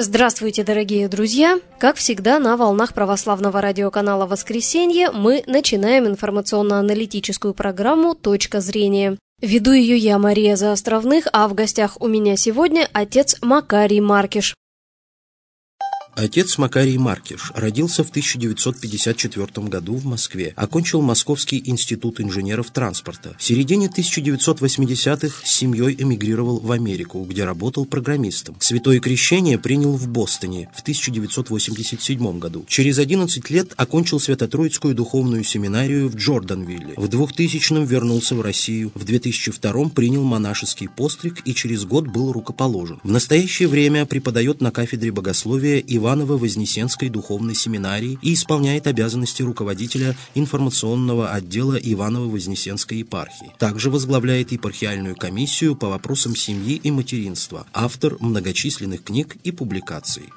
Здравствуйте, дорогие друзья! Как всегда, на волнах православного радиоканала «Воскресенье» мы начинаем информационно-аналитическую программу «Точка зрения». Веду ее я, Мария Заостровных, а в гостях у меня сегодня отец Макарий Маркиш. Отец Макарий Маркиш родился в 1954 году в Москве, окончил Московский институт инженеров транспорта. В середине 1980-х с семьей эмигрировал в Америку, где работал программистом. Святое крещение принял в Бостоне в 1987 году. Через 11 лет окончил Свято-Троицкую духовную семинарию в Джорданвилле. В 2000-м вернулся в Россию. В 2002-м принял монашеский постриг и через год был рукоположен. В настоящее время преподает на кафедре богословия Иваново-Вознесенской духовной семинарии и исполняет обязанности руководителя информационного отдела Иваново-Вознесенской епархии. Также возглавляет епархиальную комиссию по вопросам семьи и материнства, автор многочисленных книг и публикаций.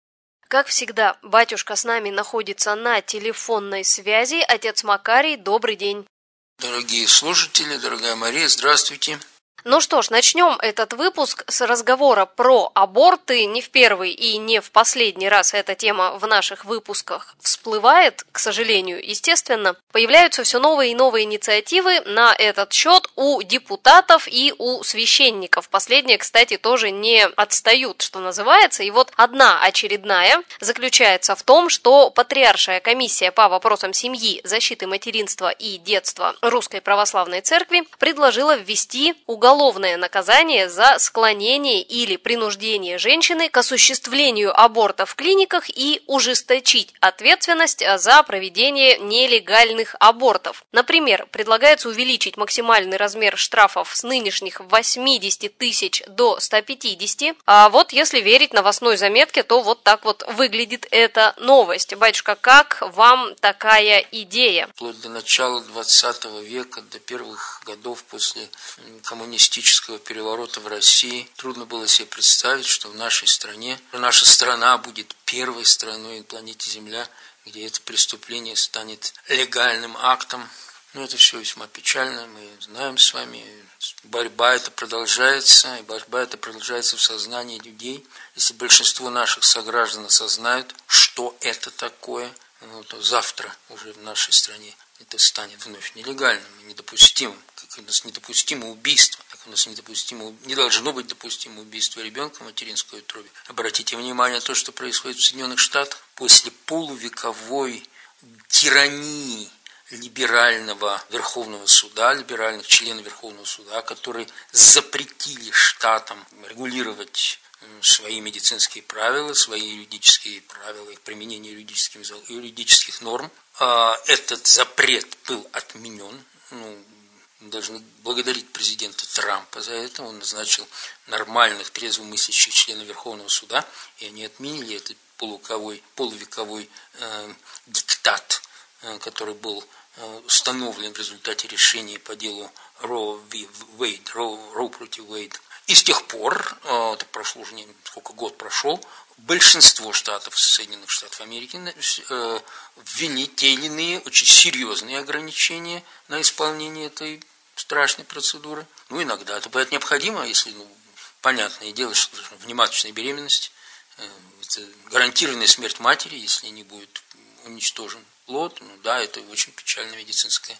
Как всегда, батюшка с нами находится на телефонной связи. Отец Макарий, добрый день. Дорогие слушатели, дорогая Мария, здравствуйте. Ну что ж, начнем этот выпуск с разговора про аборты. Не в первый и не в последний раз эта тема в наших выпусках всплывает, к сожалению, естественно. Появляются все новые и новые инициативы на этот счет у депутатов и у священников. Последние, кстати, тоже не отстают, что называется. И вот одна очередная заключается в том, что Патриаршая комиссия по вопросам семьи, защиты материнства и детства Русской Православной Церкви предложила ввести уголовное наказание за склонение или принуждение женщины к осуществлению аборта в клиниках и ужесточить ответственность за проведение нелегальных абортов. Например, предлагается увеличить максимальный размер штрафов с нынешних 80 тысяч до 150. А вот если верить новостной заметке, то вот так вот выглядит эта новость. Батюшка, как вам такая идея? Вплоть до начала 20 века, до первых годов после коммунистического переворота в России, трудно было себе представить, что в нашей стране, наша страна будет первой страной на планете Земля, где это преступление станет легальным актом. Но это все весьма печально, мы знаем с вами, борьба эта продолжается, и борьба эта продолжается в сознании людей. Если большинство наших сограждан осознают, что это такое, то завтра уже в нашей стране это станет вновь нелегальным и недопустимым. Как у нас недопустимо убийство, как у нас не должно быть допустимо убийство ребенка в материнской утробе. Обратите внимание на то, что происходит в Соединенных Штатах. После полувековой тирании либерального Верховного суда, либеральных членов Верховного суда, которые запретили штатам регулировать свои медицинские правила, свои юридические правила, их применение юридических норм. Этот запрет был отменен. Мы должны благодарить президента Трампа за это. Он назначил нормальных, трезвомыслящих членов Верховного суда, и они отменили этот полувековой диктат, который был установлен в результате решения по делу Роу против Уэйд. И с тех пор, это прошло уже год прошел, большинство штатов Соединенных Штатов Америки ввели те или иные очень серьезные ограничения на исполнение этой страшной процедуры. Иногда это бывает необходимо, если, понятное дело, что внематочная беременность, это гарантированная смерть матери, если не будет уничтожен плод. Это очень печальное медицинское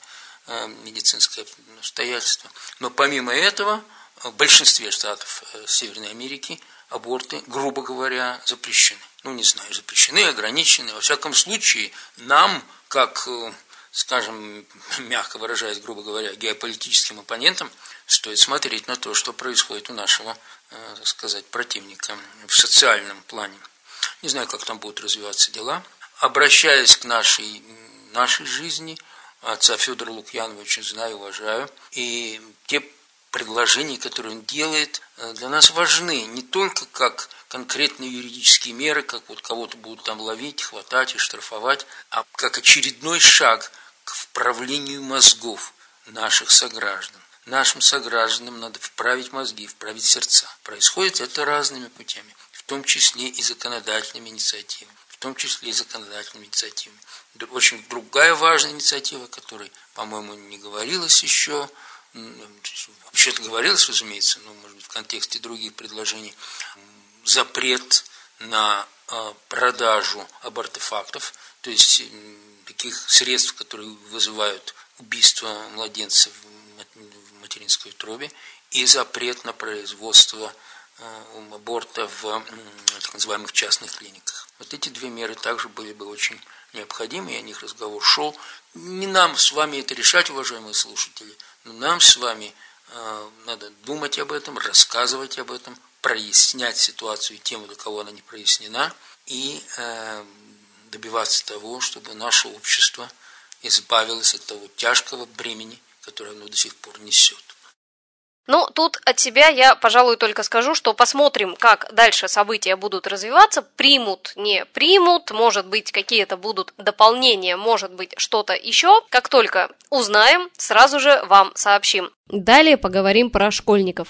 обстоятельство. Но помимо этого, в большинстве штатов Северной Америки аборты, грубо говоря, запрещены. Запрещены, ограничены. Во всяком случае, нам, как, скажем, мягко выражаясь, грубо говоря, геополитическим оппонентам, стоит смотреть на то, что происходит у нашего, так сказать, противника в социальном плане. Не знаю, как там будут развиваться дела. Обращаясь к нашей жизни, отца Федора Лукьянова очень знаю, уважаю, и те предложения, которые он делает, для нас важны не только как конкретные юридические меры, как кого-то будут там ловить, хватать и штрафовать, а как очередной шаг к вправлению мозгов наших сограждан. Нашим согражданам надо вправить мозги, вправить сердца. Происходит это разными путями, в том числе и законодательными инициативами. Очень другая важная инициатива, о которой, по-моему, не говорилось еще, вообще-то говорилось, разумеется, но, может быть, в контексте других предложений, запрет на продажу абортефактов, то есть таких средств, которые вызывают убийство младенцев в материнской утробе, и запрет на производство аборта в так называемых частных клиниках. Вот эти две меры также были бы очень необходимы, и о них разговор шел. Не нам с вами это решать, уважаемые слушатели, но нам с вами надо думать об этом, рассказывать об этом, прояснять ситуацию и тему, для кого она не прояснена, и добиваться того, чтобы наше общество избавилось от того тяжкого бремени, которое оно до сих пор несет. Ну, тут от себя я, пожалуй, только скажу, что посмотрим, как дальше события будут развиваться, примут, не примут, может быть, какие-то будут дополнения, может быть, что-то еще. Как только узнаем, сразу же вам сообщим. Далее поговорим про школьников.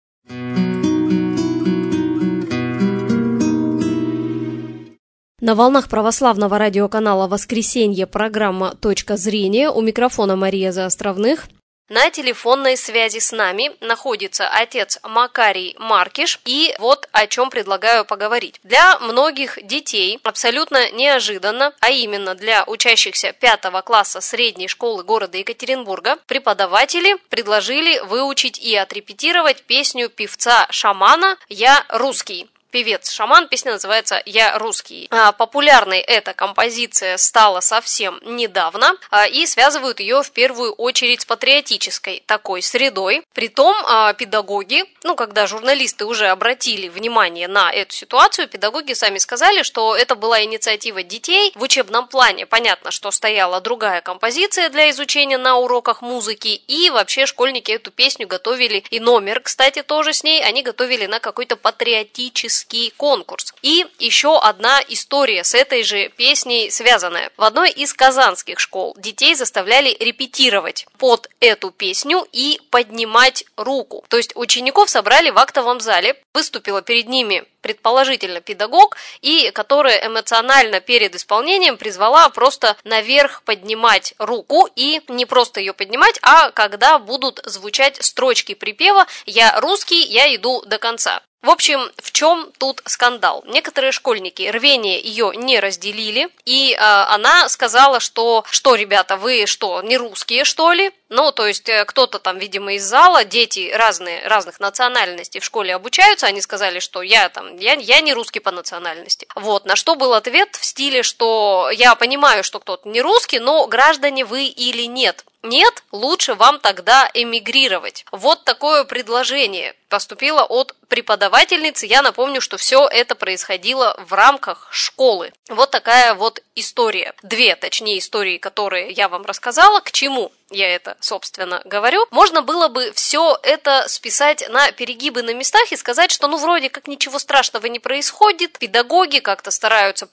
На волнах православного радиоканала «Воскресенье» программа «Точка зрения». У микрофона Мария Заостровных. На телефонной связи с нами находится отец Макарий Маркиш, и вот о чем предлагаю поговорить. Для многих детей абсолютно неожиданно, а именно для учащихся 5 класса средней школы города Екатеринбурга, преподаватели предложили выучить и отрепетировать песню певца-шамана «Я русский». Певец-шаман, песня называется «Я русский». Популярной эта композиция стала совсем недавно, и связывают ее в первую очередь с патриотической такой средой. Притом педагоги, когда журналисты уже обратили внимание на эту ситуацию, педагоги сами сказали, что это была инициатива детей. В учебном плане понятно, что стояла другая композиция для изучения на уроках музыки, и вообще школьники эту песню готовили, и номер, кстати, тоже с ней, они готовили на какой-то патриотический конкурс. И еще одна история с этой же песней связанная. В одной из казанских школ детей заставляли репетировать под эту песню и поднимать руку. То есть учеников собрали в актовом зале, выступила перед ними предположительно педагог, и которая эмоционально перед исполнением призвала просто наверх поднимать руку, и не просто ее поднимать, а когда будут звучать строчки припева «Я русский, я иду до конца». В общем, в чем тут скандал? Некоторые школьники рвение ее не разделили, и она сказала, что ребята, вы что, не русские, что ли? То есть кто-то там, видимо, из зала, дети разных национальностей в школе обучаются, они сказали, что я не русский по национальности. Вот, на что был ответ в стиле, что я понимаю, что кто-то не русский, но граждане вы или нет? Нет, лучше вам тогда эмигрировать. Вот такое предложение поступило от преподавательницы. Я напомню, что все это происходило в рамках школы. Вот такая вот история. Две, точнее, истории, которые я вам рассказала. К чему я это, собственно, говорю? Можно было бы все это списать на перегибы на местах и сказать, что вроде как ничего страшного не происходит. Педагоги как-то стараются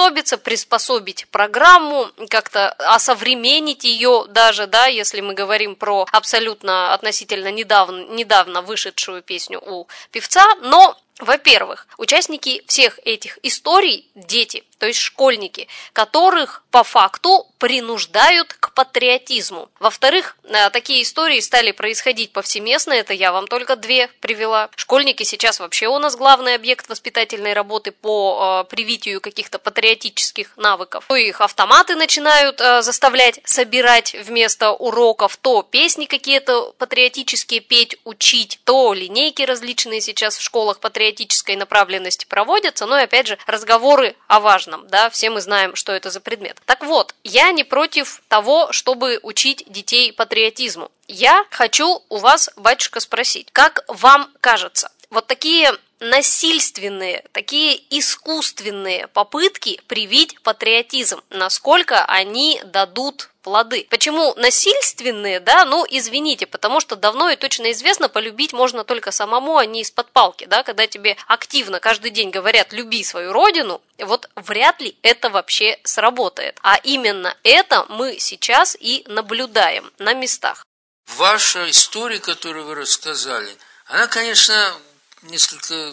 приспособить программу, как-то осовременить ее даже, да, если мы говорим про абсолютно относительно недавно вышедшую песню у певца, но, во-первых, участники всех этих историй – дети, то есть школьники, которых по факту принуждают к патриотизму. Во-вторых, такие истории стали происходить повсеместно, это я вам только две привела. Школьники сейчас вообще у нас главный объект воспитательной работы по привитию каких-то патриотических навыков. То их автоматы начинают заставлять собирать вместо уроков, то песни какие-то патриотические петь, учить, то линейки различные сейчас в школах патриотической направленности проводятся, но и опять же разговоры о важном. Да, все мы знаем, что это за предмет. Так вот, я не против того, чтобы учить детей патриотизму. Я хочу у вас, батюшка, спросить, как вам кажется, вот такие насильственные, такие искусственные попытки привить патриотизм, насколько они дадут плоды. Почему насильственные, да, извините, потому что давно и точно известно, полюбить можно только самому, а не из-под палки, да, когда тебе активно каждый день говорят «люби свою родину», вот вряд ли это вообще сработает. А именно это мы сейчас и наблюдаем на местах. Ваша история, которую вы рассказали, она, конечно, несколько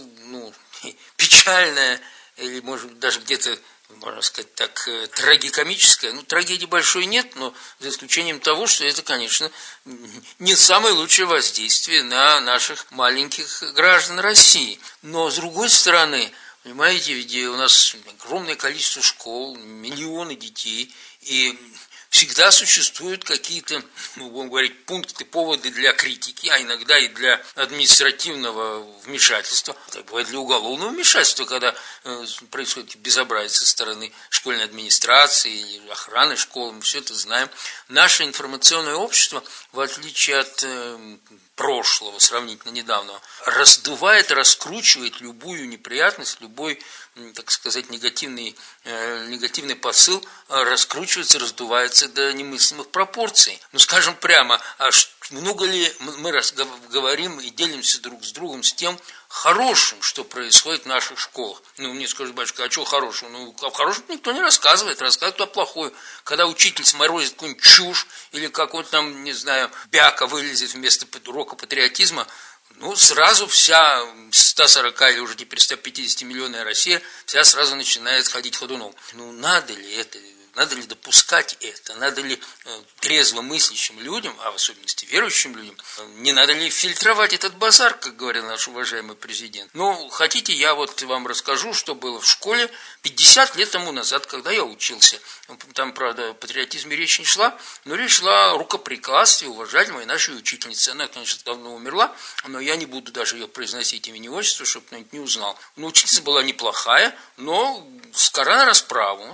печальная, или, может быть, даже где-то, можно сказать так, трагикомическая. Трагедии большой нет, но за исключением того, что это, конечно, не самое лучшее воздействие на наших маленьких граждан России. Но, с другой стороны, Понимаете, ведь у нас огромное количество школ, миллионы детей, и всегда существуют какие-то, будем говорить, пункты, поводы для критики, а иногда и для административного вмешательства. Так бывает для уголовного вмешательства, когда происходит безобразие со стороны школьной администрации или охраны школы, мы все это знаем. Наше информационное общество, в отличие от прошлого, сравнительно недавнего, раздувает, раскручивает любую неприятность, любой, так сказать, негативный посыл раскручивается, раздувается до немыслимых пропорций. Ну, скажем прямо, много ли мы говорим и делимся друг с другом с тем хорошим, что происходит в наших школах? Ну, мне скажут, батюшка, а что хорошего? Ну, о хорошем никто не рассказывает, рассказывает о плохое. Когда учитель сморозит какую-нибудь чушь, или какой-то там, не знаю, бяка вылезет вместо урока патриотизма, ну, сразу вся 140 или уже теперь 150-миллионная Россия, вся сразу начинает ходить ходуном. Ну, надо ли это? Надо ли допускать это? Надо ли трезво мыслящим людям, а в особенности верующим людям, не надо ли фильтровать этот базар, как говорил наш уважаемый президент? Ну, хотите, я вот вам расскажу, что было в школе 50 лет тому назад, когда я учился. Там, правда, о патриотизме речь не шла, но речь шла о рукоприкладстве уважаемой нашей учительницы. Она, конечно, давно умерла, но я не буду даже ее произносить имени отчества, чтобы кто-нибудь не узнал. Но учительница была неплохая, но скора на расправу.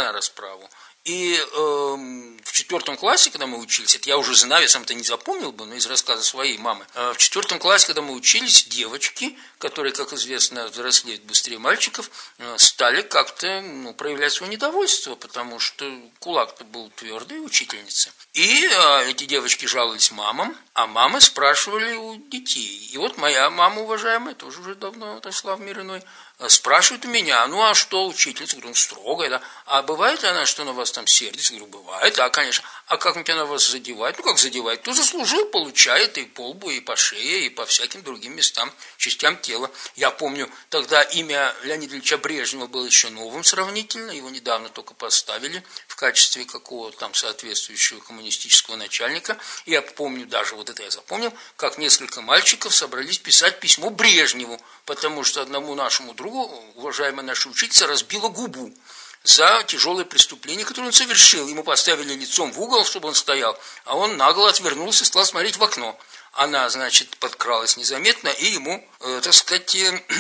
И в 4 классе, когда мы учились, это я уже знаю, я сам-то не запомнил бы, но из рассказа своей мамы, в 4 классе, когда мы учились, девочки, которые, как известно, взрослеют быстрее мальчиков, стали как-то проявлять свое недовольство, потому что кулак-то был твердый у учительницы. И эти девочки жаловались мамам, а мамы спрашивали у детей. И вот моя мама, уважаемая, тоже уже давно отошла в мир иной, спрашивает у меня, ну а что учительница? Говорю, строгая, да. А бывает ли она, что на вас там сердится? Говорю, бывает, да, конечно. А как она вас задевает? Ну как задевает? Кто заслужил, получает и по лбу, и по шее, и по всяким другим местам, частям тела. Я помню, тогда имя Леонида Ильича Брежнева было еще новым сравнительно, его недавно только поставили в качестве какого-то там соответствующего коммунистического начальника. Я помню, даже вот это я запомнил, как несколько мальчиков собрались писать письмо Брежневу, потому что одному нашему другу, уважаемая наша учительница, разбила губу за тяжелое преступление, которое он совершил. Ему поставили лицом в угол, чтобы он стоял, а он нагло отвернулся и стал смотреть в окно. Она, значит, подкралась незаметно, и ему, так сказать,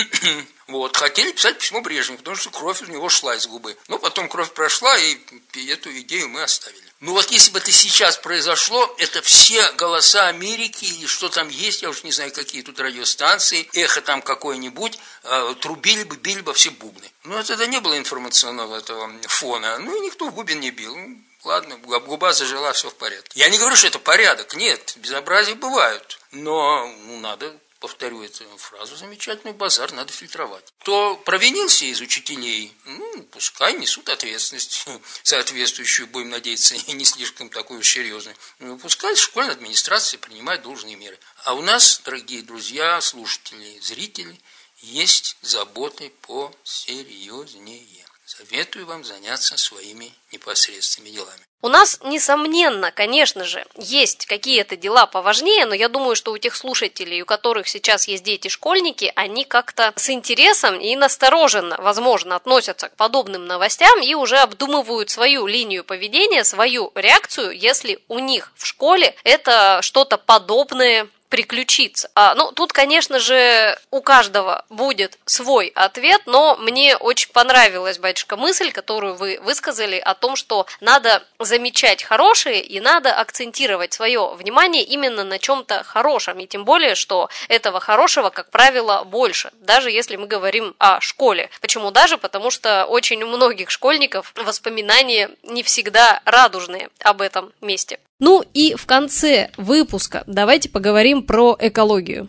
хотели писать письмо Брежневу, потому что кровь у него шла из губы. Но потом кровь прошла, и эту идею мы оставили. Ну вот если бы это сейчас произошло, это все голоса Америки, или что там есть, я уж не знаю, какие тут радиостанции, эхо там какое-нибудь, трубили бы, били бы все бубны. Но это не было информационного этого фона, ну и никто в бубен не бил. Ладно, губа зажила, все в порядке. Я не говорю, что это порядок, нет, безобразия бывают, но надо, повторю эту фразу замечательную, базар надо фильтровать. Кто провинился из учителей, пускай несут ответственность соответствующую, будем надеяться, и не слишком такую серьезную. Пускай школьная администрация принимает должные меры. А у нас, дорогие друзья, слушатели, зрители, есть заботы посерьезнее. Советую вам заняться своими непосредственными делами. У нас, несомненно, конечно же, есть какие-то дела поважнее, но я думаю, что у тех слушателей, у которых сейчас есть дети-школьники, они как-то с интересом и настороженно, возможно, относятся к подобным новостям и уже обдумывают свою линию поведения, свою реакцию, если у них в школе это что-то подобное приключиться. Тут, конечно же, у каждого будет свой ответ, но мне очень понравилась, батюшка, мысль, которую вы высказали о том, что надо замечать хорошее и надо акцентировать свое внимание именно на чем-то хорошем, и тем более, что этого хорошего, как правило, больше, даже если мы говорим о школе. Почему даже? Потому что очень у многих школьников воспоминания не всегда радужные об этом месте. Ну и в конце выпуска давайте поговорим про экологию.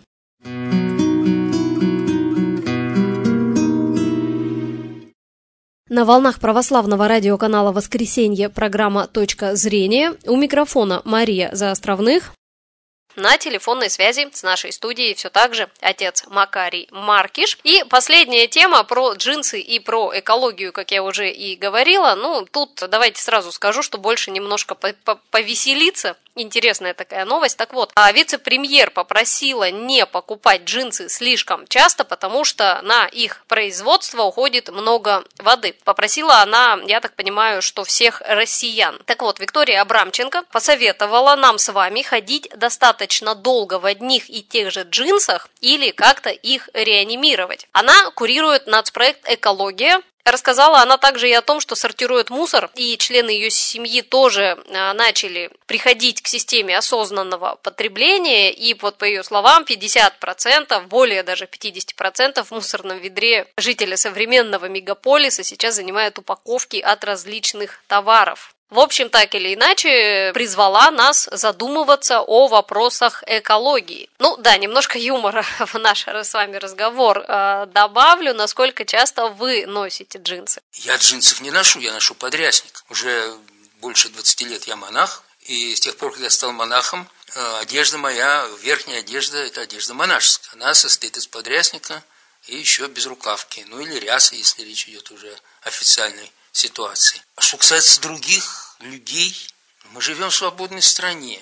На волнах православного радиоканала «Воскресенье» программа «Точка зрения». У микрофона Мария Заостровных. На телефонной связи с нашей студией все так же отец Макарий Маркиш. И последняя тема про джинсы и про экологию, как я уже и говорила. Тут давайте сразу скажу, что больше немножко повеселиться интересная такая новость. Так вот, вице-премьер попросила не покупать джинсы слишком часто, потому что на их производство уходит много воды. Попросила она, я так понимаю, что всех россиян. Так вот, Виктория Абрамченко посоветовала нам с вами ходить достаточно долго в одних и тех же джинсах или как-то их реанимировать. Она курирует нацпроект «Экология». Рассказала она также и о том, что сортирует мусор, и члены ее семьи тоже начали приходить к системе осознанного потребления, и вот по ее словам 50%, более даже 50% в мусорном ведре жителя современного мегаполиса сейчас занимают упаковки от различных товаров. В общем, так или иначе, призвала нас задумываться о вопросах экологии. Ну да, немножко юмора в наш с вами разговор добавлю. Насколько часто вы носите джинсы? Я джинсов не ношу, я ношу подрясник. Уже больше 20 лет я монах, и с тех пор, как я стал монахом, одежда моя, верхняя одежда, это одежда монашеская. Она состоит из подрясника и еще безрукавки, ну или рясы, если речь идет уже официальной ситуации. А что касается других людей, мы живем в свободной стране.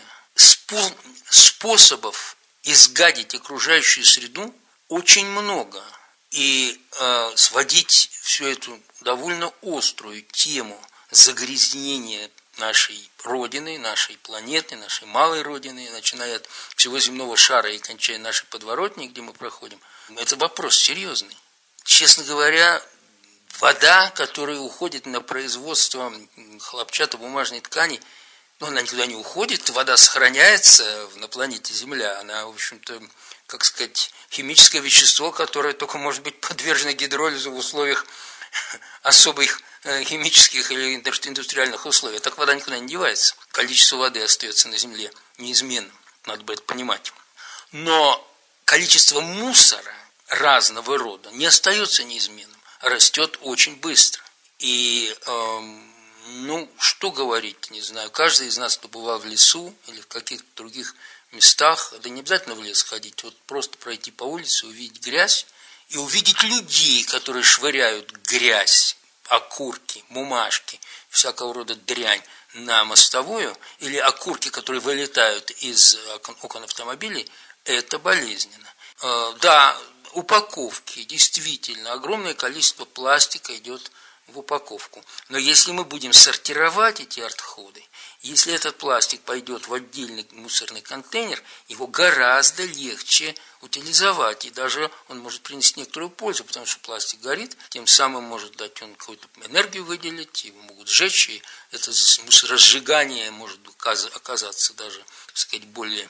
Способов изгадить окружающую среду очень много. И сводить всю эту довольно острую тему загрязнения нашей Родины, нашей планеты, нашей малой Родины, начиная от всего земного шара и кончая нашей подворотней, где мы проходим, это вопрос серьезный. Честно говоря, вода, которая уходит на производство хлопчатобумажной ткани, она никуда не уходит, вода сохраняется на планете Земля. Она, в общем-то, как сказать, химическое вещество, которое только может быть подвержено гидролизу в условиях особых химических или индустриальных условий. Так вода никуда не девается. Количество воды остается на Земле неизменным, надо бы это понимать. Но количество мусора разного рода не остается неизменным. Растет очень быстро. И, что говорить, не знаю, каждый из нас, кто бывал в лесу или в каких-то других местах, да не обязательно в лес ходить, вот просто пройти по улице, увидеть грязь и увидеть людей, которые швыряют грязь, окурки, бумажки, всякого рода дрянь на мостовую, или окурки, которые вылетают из окон автомобилей, это болезненно. Да, упаковки, действительно, огромное количество пластика идет в упаковку. Но если мы будем сортировать эти отходы, если этот пластик пойдет в отдельный мусорный контейнер, его гораздо легче утилизовать, и даже он может принести некоторую пользу, потому что пластик горит, тем самым может дать он какую-то энергию выделить, его могут сжечь, и это разжигание может оказаться даже, так сказать, более,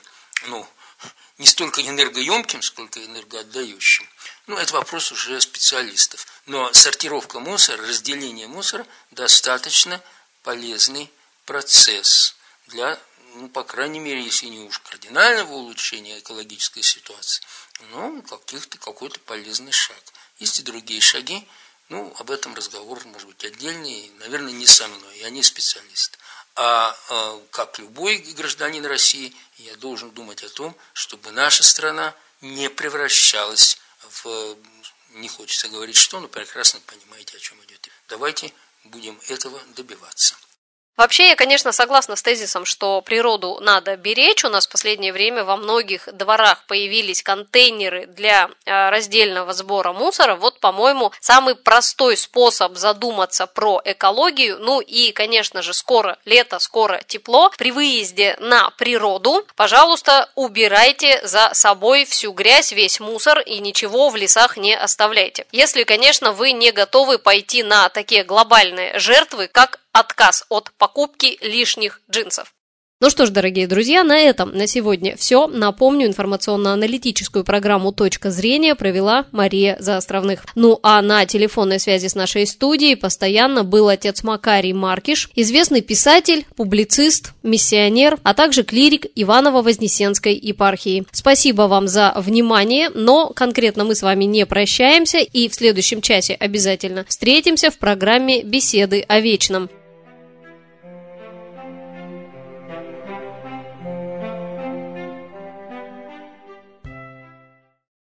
не столько энергоемким, сколько энергоотдающим. Это вопрос уже специалистов. Но сортировка мусора, разделение мусора достаточно полезный процесс для, по крайней мере, если не уж кардинального улучшения экологической ситуации, какой-то полезный шаг. Есть и другие шаги, об этом разговор может быть отдельный, наверное, не со мной, я не специалист. А как любой гражданин России, я должен думать о том, чтобы наша страна не превращалась в... Не хочется говорить что, но прекрасно понимаете, о чем идет. Давайте будем этого добиваться. Вообще, я, конечно, согласна с тезисом, что природу надо беречь. У нас в последнее время во многих дворах появились контейнеры для раздельного сбора мусора. Вот, по-моему, самый простой способ задуматься про экологию. И, конечно же, скоро лето, скоро тепло. При выезде на природу, пожалуйста, убирайте за собой всю грязь, весь мусор и ничего в лесах не оставляйте. Если, конечно, вы не готовы пойти на такие глобальные жертвы, как отказ от покупки лишних джинсов. Ну что ж, дорогие друзья, на сегодня все. Напомню, информационно-аналитическую программу «Точка зрения» провела Мария Заостровных. А на телефонной связи с нашей студией постоянно был отец Макарий Маркиш, известный писатель, публицист, миссионер, а также клирик Иваново-Вознесенской епархии. Спасибо вам за внимание, но конкретно мы с вами не прощаемся и в следующем часе обязательно встретимся в программе «Беседы о вечном».